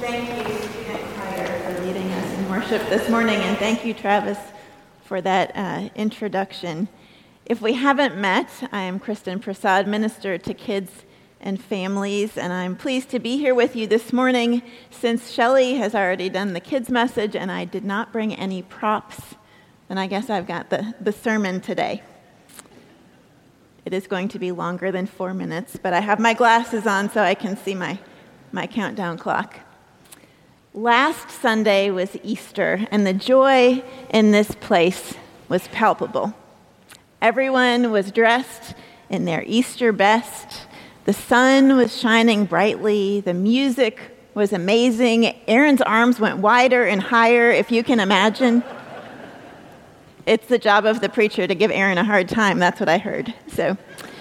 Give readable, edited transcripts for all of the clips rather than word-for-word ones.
Thank you, Student Choir, for leading us in worship this morning, and thank you, Travis, for that introduction. If we haven't met, I am Kristen Prasad, Minister to Kids and Families, and I'm pleased to be here with you this morning since Shelley has already done the kids' message and I did not bring any props, and I guess I've got the sermon today. It is going to be longer than 4 minutes, but I have my glasses on so I can see my countdown clock. Last Sunday was Easter, and the joy in this place was palpable. Everyone was dressed in their Easter best. The sun was shining brightly. The music was amazing. Aaron's arms went wider and higher, if you can imagine. It's the job of the preacher to give Aaron a hard time. That's what I heard. So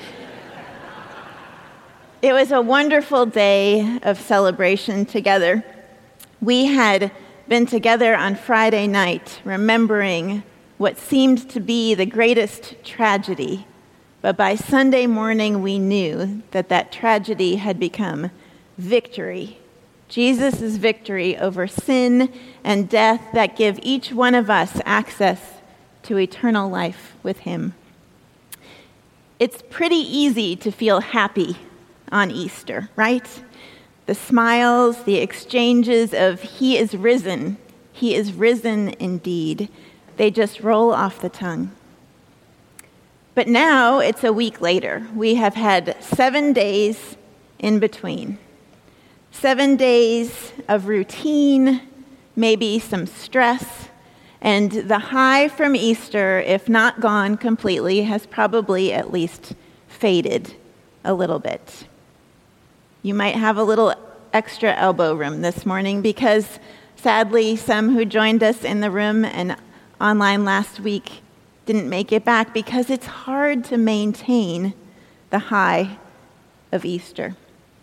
it was a wonderful day of celebration together. We had been together on Friday night, remembering what seemed to be the greatest tragedy. But by Sunday morning, we knew that tragedy had become victory. Jesus' victory over sin and death that give each one of us access to eternal life with him. It's pretty easy to feel happy on Easter, right? The smiles, the exchanges of he is risen indeed, they just roll off the tongue. But now it's a week later. We have had 7 days in between. 7 days of routine, maybe some stress, and the high from Easter, if not gone completely, has probably at least faded a little bit. You might have a little extra elbow room this morning because, sadly, some who joined us in the room and online last week didn't make it back because it's hard to maintain the high of Easter.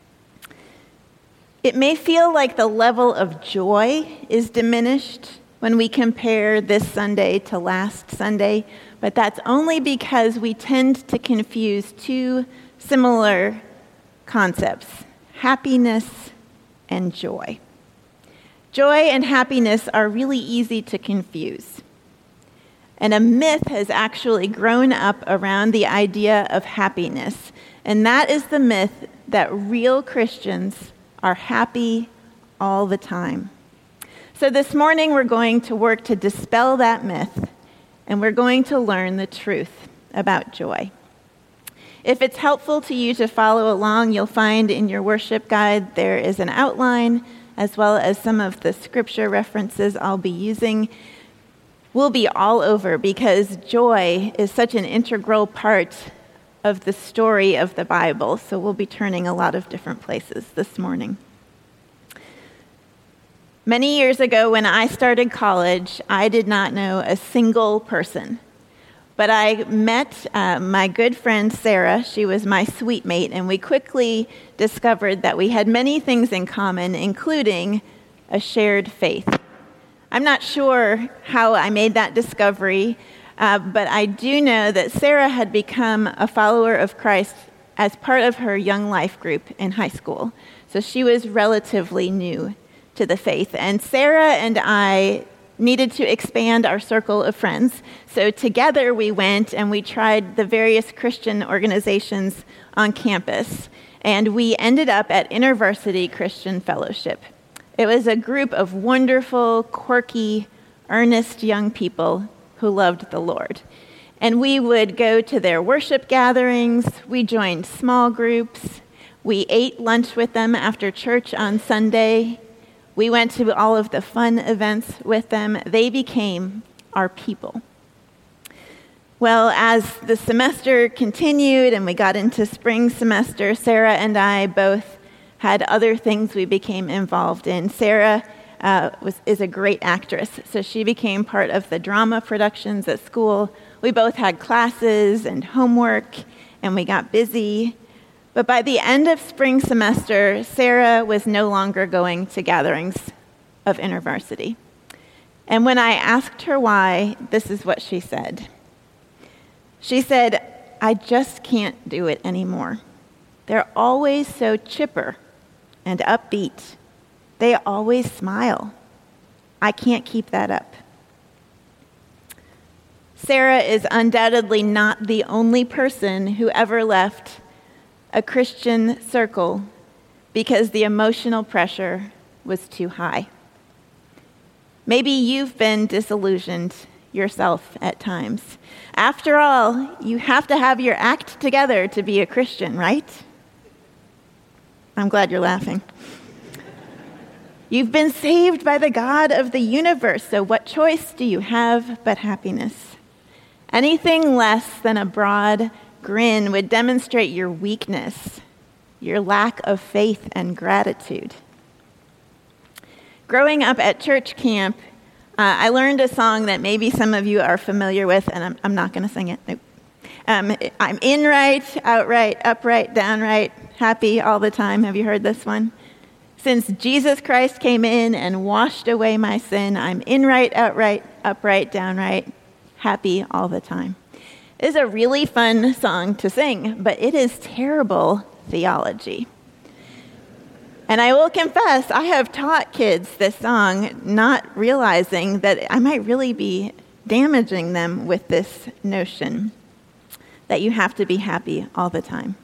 It may feel like the level of joy is diminished when we compare this Sunday to last Sunday, but that's only because we tend to confuse two similar concepts: happiness and joy. Joy and happiness are really easy to confuse. And a myth has actually grown up around the idea of happiness, and that is the myth that real Christians are happy all the time. So this morning we're going to work to dispel that myth, and we're going to learn the truth about joy. If it's helpful to you to follow along, you'll find in your worship guide there is an outline as well as some of the scripture references I'll be using. We'll be all over because joy is such an integral part of the story of the Bible, so we'll be turning a lot of different places this morning. Many years ago when I started college, I did not know a single person. But I met my good friend Sarah. She was my suite mate, and we quickly discovered that we had many things in common, including a shared faith. I'm not sure how I made that discovery, but I do know that Sarah had become a follower of Christ as part of her young life group in high school. So she was relatively new to the faith. And Sarah and I needed to expand our circle of friends. So together we went and we tried the various Christian organizations on campus. And we ended up at InterVarsity Christian Fellowship. It was a group of wonderful, quirky, earnest young people who loved the Lord. And we would go to their worship gatherings. We joined small groups. We ate lunch with them after church on Sunday. We went to all of the fun events with them. They became our people. Well, as the semester continued and we got into spring semester, Sarah and I both had other things we became involved in. Sarah is a great actress, so she became part of the drama productions at school. We both had classes and homework, and we got busy. But by the end of spring semester, Sarah was no longer going to gatherings of InterVarsity. And when I asked her why, this is what she said. She said, "I just can't do it anymore. They're always so chipper and upbeat. They always smile. I can't keep that up. Sarah is undoubtedly not the only person who ever left a Christian circle because the emotional pressure was too high. Maybe you've been disillusioned yourself at times. After all, you have to have your act together to be a Christian, right? I'm glad you're laughing. You've been saved by the God of the universe, so what choice do you have but happiness? Anything less than a broad grin would demonstrate your weakness, your lack of faith and gratitude. Growing up at church camp, I learned a song that maybe some of you are familiar with, and I'm not going to sing it. Nope. I'm in right, outright, upright, downright, happy all the time. Have you heard this one? Since Jesus Christ came in and washed away my sin, I'm in right, outright, upright, downright, happy all the time. It is a really fun song to sing, but it is terrible theology. And I will confess, I have taught kids this song, not realizing that I might really be damaging them with this notion that you have to be happy all the time.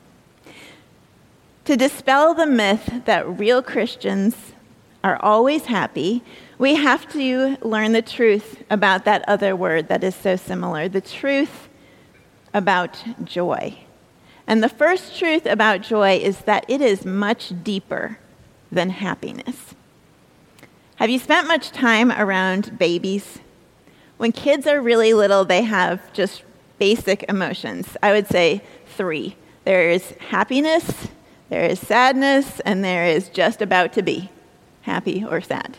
To dispel the myth that real Christians are always happy, we have to learn the truth about that other word that is so similar, the truth about joy. And the first truth about joy is that it is much deeper than happiness. Have you spent much time around babies? When kids are really little, they have just basic emotions. I would say 3. There is happiness, there is sadness, and there is just about to be happy or sad.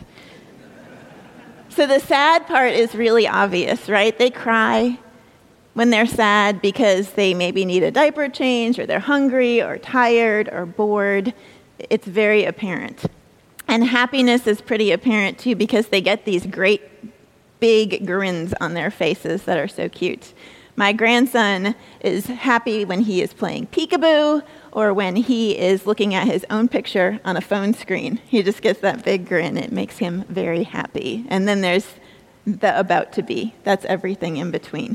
So the sad part is really obvious, right? They cry when they're sad because they maybe need a diaper change, or they're hungry, or tired, or bored. It's very apparent. And happiness is pretty apparent too because they get these great big grins on their faces that are so cute. My grandson is happy when he is playing peekaboo or when he is looking at his own picture on a phone screen. He just gets that big grin. It makes him very happy. And then there's the about to be. That's everything in between.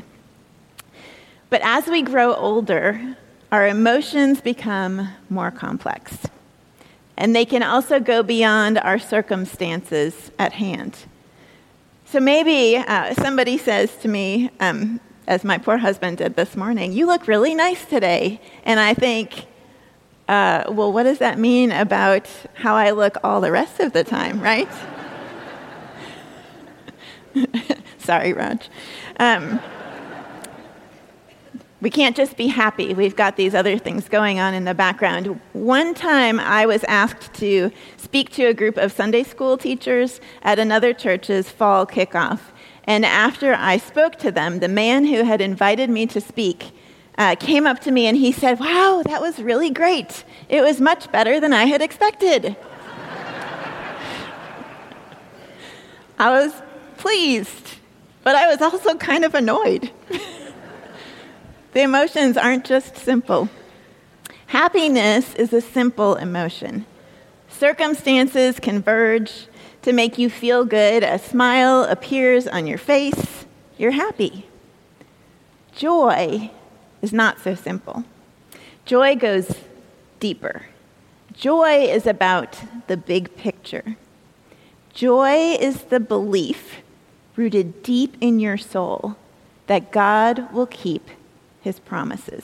But as we grow older, our emotions become more complex. And they can also go beyond our circumstances at hand. So maybe somebody says to me, as my poor husband did this morning, "You look really nice today." And I think, well, what does that mean about how I look all the rest of the time, right? Sorry, Raj. We can't just be happy. We've got these other things going on in the background. One time I was asked to speak to a group of Sunday school teachers at another church's fall kickoff. And after I spoke to them, the man who had invited me to speak came up to me and he said, "Wow, that was really great. It was much better than I had expected." I was pleased, but I was also kind of annoyed. The emotions aren't just simple. Happiness is a simple emotion. Circumstances converge to make you feel good. A smile appears on your face. You're happy. Joy is not so simple. Joy goes deeper. Joy is about the big picture. Joy is the belief rooted deep in your soul that God will keep his promises.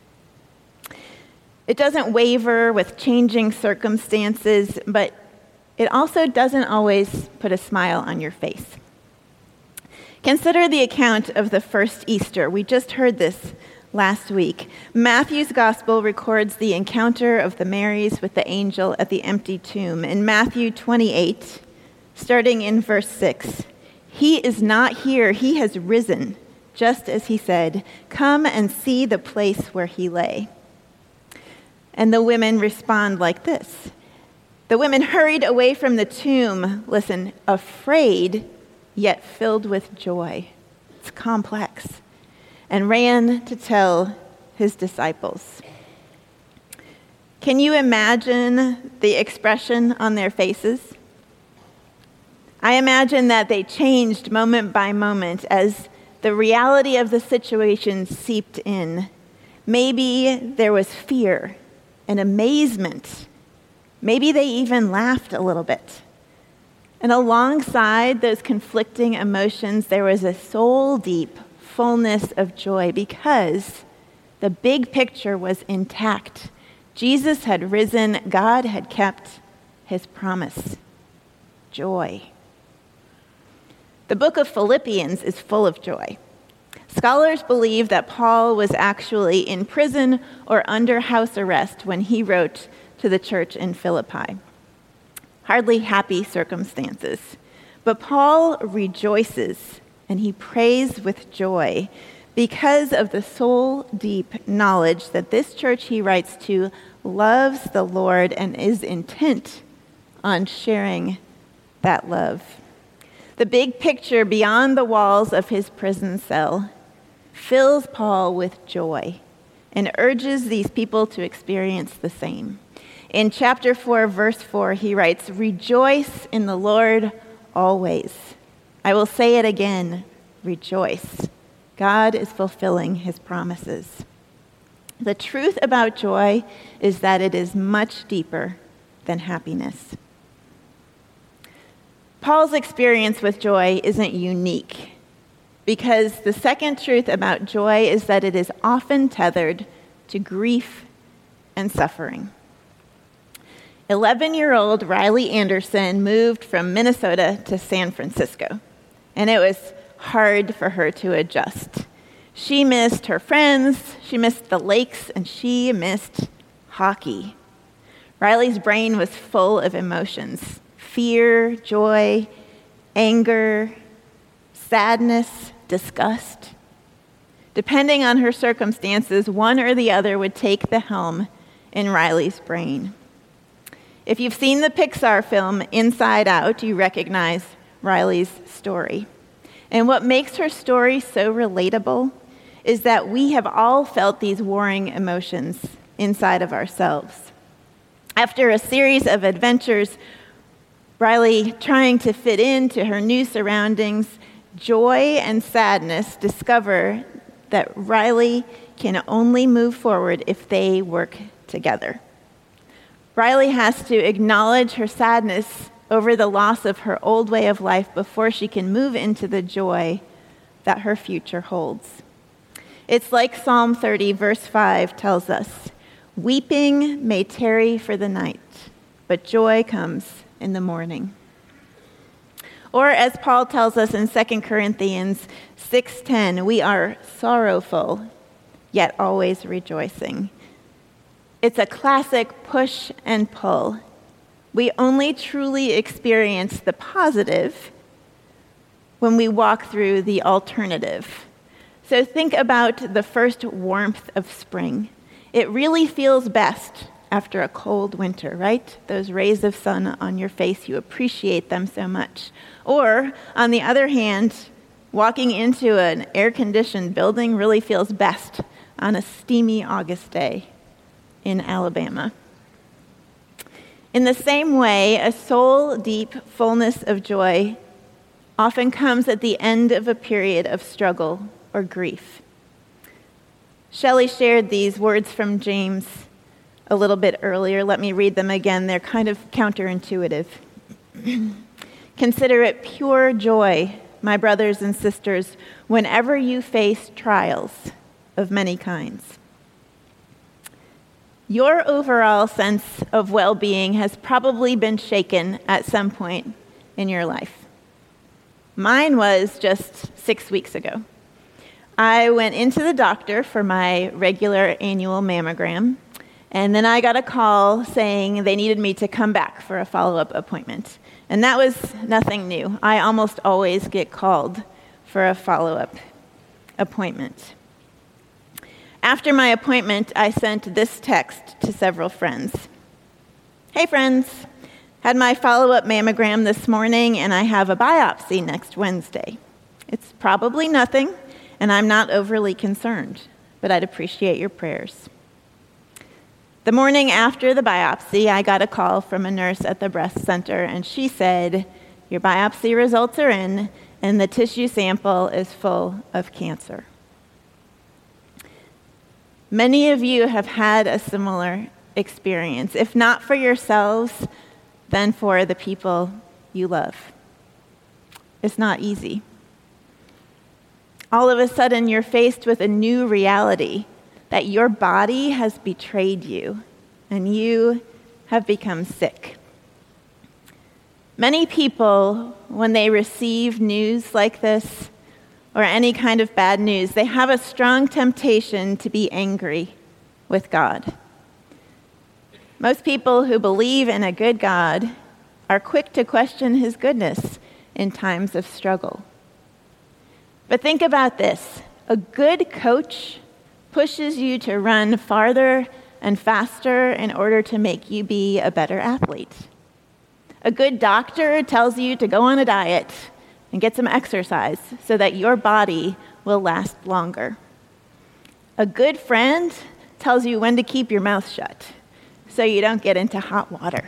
It doesn't waver with changing circumstances, but it also doesn't always put a smile on your face. Consider the account of the first Easter. We just heard this last week. Matthew's gospel records the encounter of the Marys with the angel at the empty tomb. In Matthew 28, starting in verse 6, "He is not here, he has risen, just as he said. Come and see the place where he lay." And the women respond like this. The women hurried away from the tomb, listen, afraid, yet filled with joy. It's complex. And ran to tell his disciples. Can you imagine the expression on their faces? I imagine that they changed moment by moment as the reality of the situation seeped in. Maybe there was fear and amazement. Maybe they even laughed a little bit. And alongside those conflicting emotions, there was a soul-deep fullness of joy because the big picture was intact. Jesus had risen. God had kept his promise. Joy. The book of Philippians is full of joy. Scholars believe that Paul was actually in prison or under house arrest when he wrote to the church in Philippi. Hardly happy circumstances. But Paul rejoices and he prays with joy because of the soul-deep knowledge that this church he writes to loves the Lord and is intent on sharing that love. The big picture beyond the walls of his prison cell fills Paul with joy and urges these people to experience the same. In chapter 4, verse 4, he writes, "Rejoice in the Lord always. I will say it again, rejoice." God is fulfilling his promises. The truth about joy is that it is much deeper than happiness. Paul's experience with joy isn't unique because the second truth about joy is that it is often tethered to grief and suffering. 11-year-old Riley Anderson moved from Minnesota to San Francisco, and it was hard for her to adjust. She missed her friends, she missed the lakes, and she missed hockey. Riley's brain was full of emotions: fear, joy, anger, sadness, disgust. Depending on her circumstances, one or the other would take the helm in Riley's brain. If you've seen the Pixar film Inside Out, you recognize Riley's story. And what makes her story so relatable is that we have all felt these warring emotions inside of ourselves. After a series of adventures, Riley trying to fit into her new surroundings, joy and sadness discover that Riley can only move forward if they work together. Riley has to acknowledge her sadness over the loss of her old way of life before she can move into the joy that her future holds. It's like Psalm 30, verse 5 tells us, "Weeping may tarry for the night, but joy comes in the morning." Or as Paul tells us in 2 Corinthians 6:10, we are sorrowful, yet always rejoicing. It's a classic push and pull. We only truly experience the positive when we walk through the alternative. So think about the first warmth of spring. It really feels best after a cold winter, right? Those rays of sun on your face, you appreciate them so much. Or, on the other hand, walking into an air-conditioned building really feels best on a steamy August day in Alabama. In the same way, a soul-deep fullness of joy often comes at the end of a period of struggle or grief. Shelley shared these words from James a little bit earlier. Let me read them again. They're kind of counterintuitive. "Consider it pure joy, my brothers and sisters, whenever you face trials of many kinds." Your overall sense of well-being has probably been shaken at some point in your life. Mine was just 6 weeks ago. I went into the doctor for my regular annual mammogram, and then I got a call saying they needed me to come back for a follow-up appointment. And that was nothing new. I almost always get called for a follow-up appointment. After my appointment, I sent this text to several friends. "Hey friends, had my follow-up mammogram this morning and I have a biopsy next Wednesday. It's probably nothing and I'm not overly concerned, but I'd appreciate your prayers." The morning after the biopsy, I got a call from a nurse at the breast center and she said, Your biopsy results are in, and the tissue sample is full of cancer. Many of you have had a similar experience, if not for yourselves, then for the people you love. It's not easy. All of a sudden, you're faced with a new reality that your body has betrayed you and you have become sick. Many people, when they receive news like this or any kind of bad news, they have a strong temptation to be angry with God. Most people who believe in a good God are quick to question his goodness in times of struggle. But think about this. A good coach pushes you to run farther and faster in order to make you be a better athlete. A good doctor tells you to go on a diet and get some exercise so that your body will last longer. A good friend tells you when to keep your mouth shut so you don't get into hot water.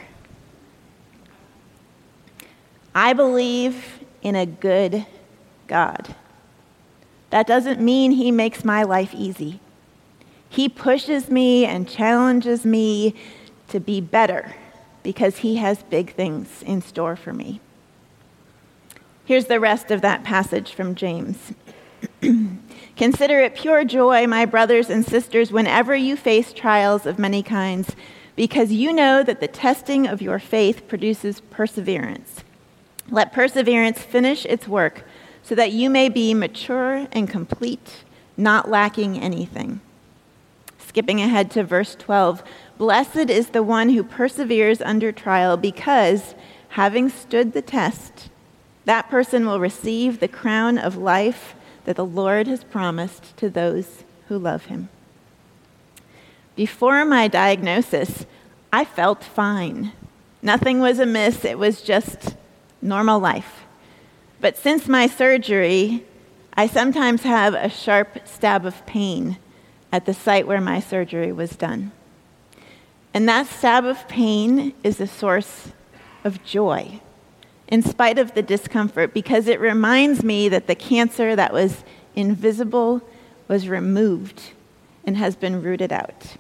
I believe in a good God. That doesn't mean he makes my life easy. He pushes me and challenges me to be better because he has big things in store for me. Here's the rest of that passage from James. Consider it pure joy, my brothers and sisters, whenever you face trials of many kinds, because you know that the testing of your faith produces perseverance. Let perseverance finish its work, so that you may be mature and complete, not lacking anything. Skipping ahead to verse 12, blessed is the one who perseveres under trial, because, having stood the test, that person will receive the crown of life that the Lord has promised to those who love him. Before my diagnosis, I felt fine. Nothing was amiss. It was just normal life. But since my surgery, I sometimes have a sharp stab of pain at the site where my surgery was done. And that stab of pain is a source of joy, in spite of the discomfort, because it reminds me that the cancer that was invisible was removed and has been rooted out.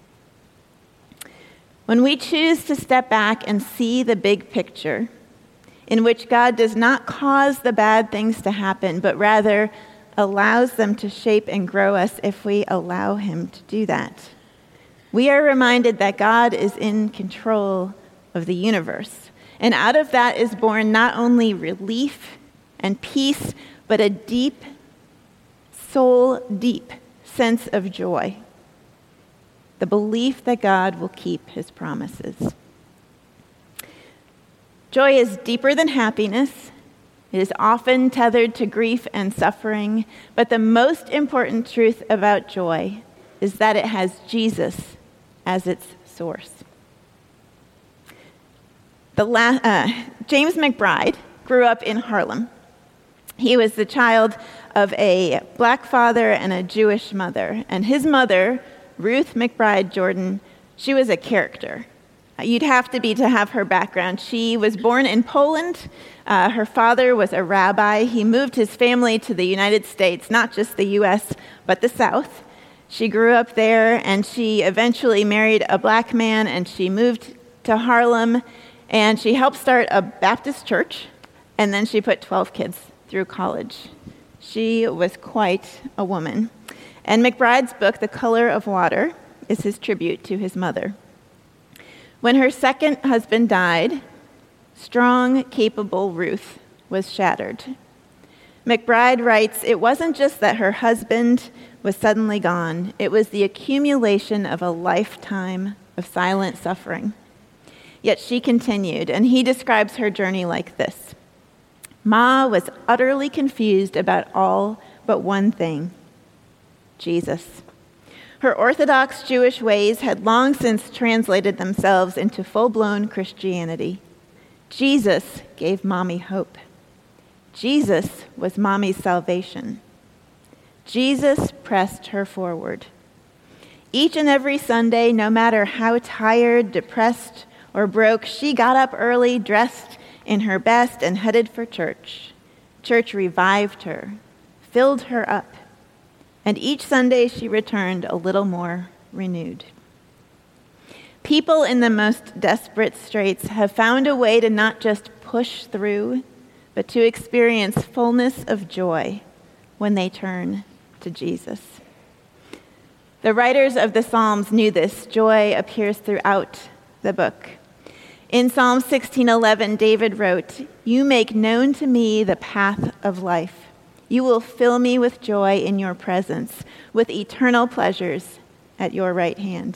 When we choose to step back and see the big picture, in which God does not cause the bad things to happen, but rather allows them to shape and grow us if we allow him to do that, we are reminded that God is in control of the universe. And out of that is born not only relief and peace, but a deep, soul-deep sense of joy. The belief that God will keep his promises. Joy is deeper than happiness. It is often tethered to grief and suffering, but the most important truth about joy is that it has Jesus as its source. James McBride grew up in Harlem. He was the child of a black father and a Jewish mother, and his mother, Ruth McBride Jordan, she was a character. You'd have to have her background. She was born in Poland. Her father was a rabbi. He moved his family to the United States, not just the U.S., but the South. She grew up there, and she eventually married a black man, and she moved to Harlem, and she helped start a Baptist church, and then she put 12 kids through college. She was quite a woman. And McBride's book, The Color of Water, is his tribute to his mother. When her second husband died, strong, capable Ruth was shattered. McBride writes, it wasn't just that her husband was suddenly gone. It was the accumulation of a lifetime of silent suffering. Yet she continued, and he describes her journey like this. Ma was utterly confused about all but one thing, Jesus. Her Orthodox Jewish ways had long since translated themselves into full-blown Christianity. Jesus gave Mommy hope. Jesus was Mommy's salvation. Jesus pressed her forward. Each and every Sunday, no matter how tired, depressed, or broke, she got up early, dressed in her best and headed for church. Church revived her, filled her up, and each Sunday she returned a little more renewed. People in the most desperate straits have found a way to not just push through, but to experience fullness of joy when they turn to Jesus. The writers of the Psalms knew this. Joy appears throughout the book. In Psalm 16:11, David wrote, "You make known to me the path of life. You will fill me with joy in your presence, with eternal pleasures at your right hand."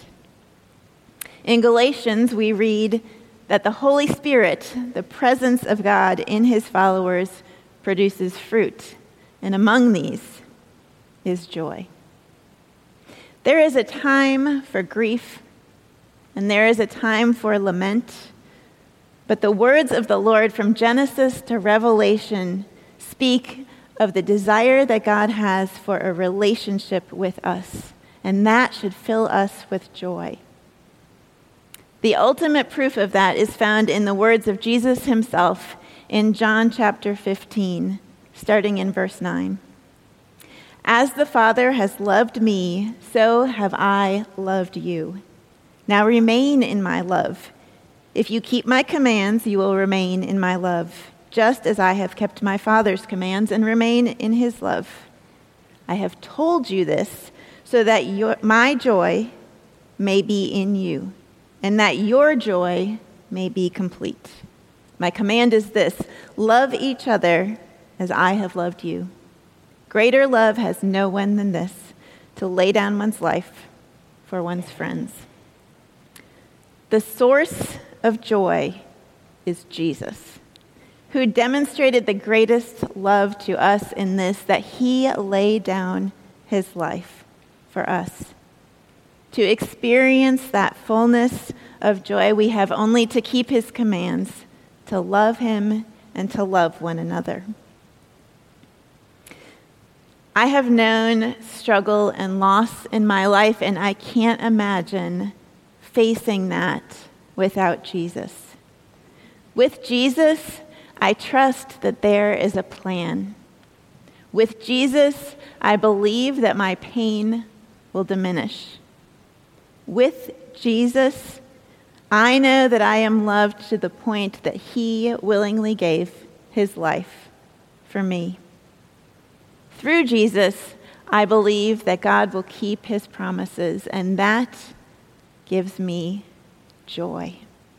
In Galatians, we read that the Holy Spirit, the presence of God in his followers, produces fruit, and among these is joy. There is a time for grief, and there is a time for lament, but the words of the Lord from Genesis to Revelation speak of the desire that God has for a relationship with us, and that should fill us with joy. The ultimate proof of that is found in the words of Jesus himself in John chapter 15, starting in verse 9. "As the Father has loved me, so have I loved you. Now remain in my love. If you keep my commands, you will remain in my love, just as I have kept my Father's commands and remain in his love. I have told you this so that my joy may be in you, and that your joy may be complete. My command is this: love each other as I have loved you. Greater love has no one than this, to lay down one's life for one's friends." The source of joy is Jesus, who demonstrated the greatest love to us in this, that he laid down his life for us. To experience that fullness of joy, we have only to keep his commands, to love him and to love one another. I have known struggle and loss in my life, and I can't imagine facing that without Jesus. With Jesus, I trust that there is a plan. With Jesus, I believe that my pain will diminish. With Jesus, I know that I am loved to the point that he willingly gave his life for me. Through Jesus, I believe that God will keep his promises, and that gives me joy.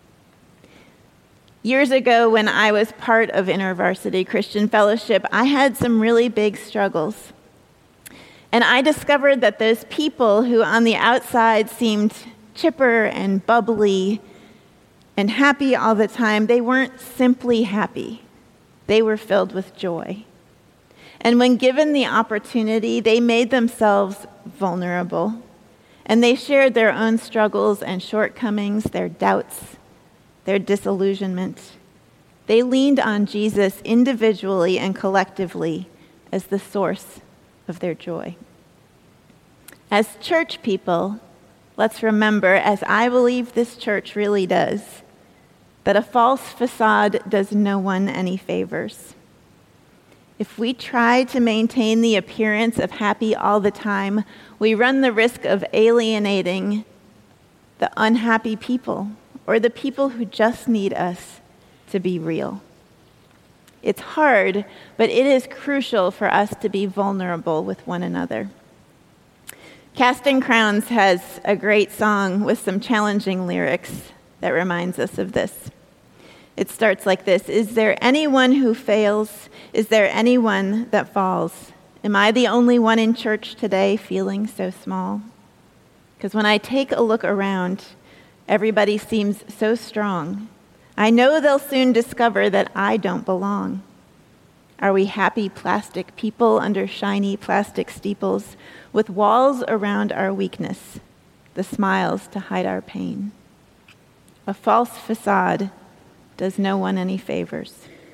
Years ago, when I was part of InterVarsity Christian Fellowship, I had some really big struggles. And I discovered that those people who on the outside seemed chipper and bubbly and happy all the time, they weren't simply happy. They were filled with joy. And when given the opportunity, they made themselves vulnerable. And they shared their own struggles and shortcomings, their doubts, their disillusionment. They leaned on Jesus individually and collectively as the source of their joy. As church people, let's remember, as I believe this church really does, that a false facade does no one any favors. If we try to maintain the appearance of happy all the time, we run the risk of alienating the unhappy people or the people who just need us to be real. It's hard, but it is crucial for us to be vulnerable with one another. Casting Crowns has a great song with some challenging lyrics that reminds us of this. It starts like this: "Is there anyone who fails? Is there anyone that falls? Am I the only one in church today feeling so small? Because when I take a look around, everybody seems so strong. I know they'll soon discover that I don't belong. Are we happy plastic people under shiny plastic steeples with walls around our weakness, the smiles to hide our pain? A false facade does no one any favors."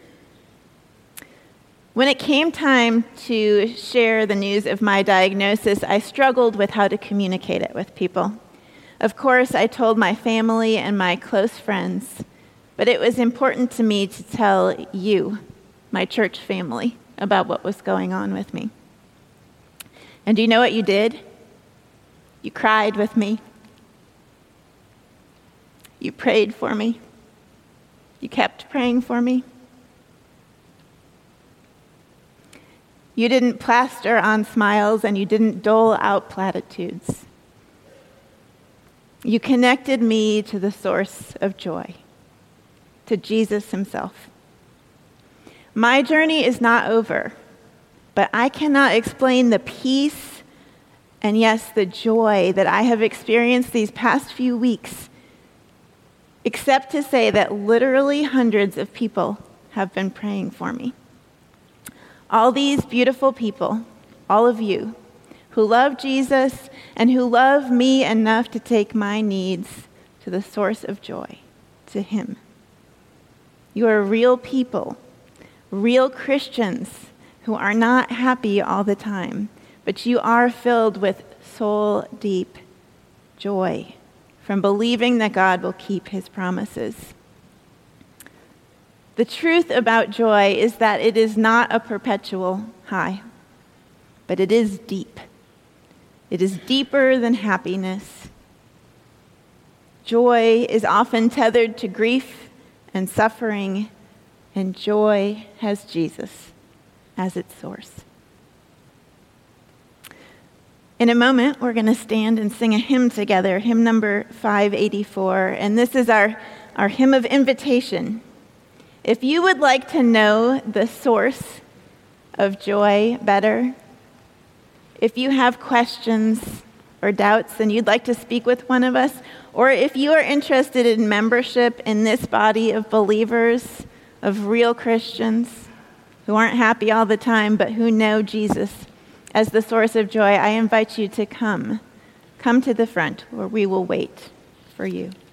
When it came time to share the news of my diagnosis, I struggled with how to communicate it with people. Of course, I told my family and my close friends, But it was important to me to tell you, my church family, about what was going on with me. And do you know what you did? You cried with me. You prayed for me. You kept praying for me. You didn't plaster on smiles and you didn't dole out platitudes. You connected me to the source of joy, to Jesus himself. My journey is not over, but I cannot explain the peace and, yes, the joy that I have experienced these past few weeks, except to say that literally hundreds of people have been praying for me. All these beautiful people, all of you, who love Jesus and who love me enough to take my needs to the source of joy, to him. You are real people, real Christians who are not happy all the time, but you are filled with soul-deep joy from believing that God will keep his promises. The truth about joy is that it is not a perpetual high, but it is deep. It is deeper than happiness. Joy is often tethered to grief and suffering, and joy has Jesus as its source. In a moment, we're going to stand and sing a hymn together, hymn number 584, and this is our hymn of invitation. If you would like to know the source of joy better, if you have questions or doubts and you'd like to speak with one of us, or if you are interested in membership in this body of believers, of real Christians who aren't happy all the time but who know Jesus as the source of joy, I invite you to come. Come to the front where we will wait for you.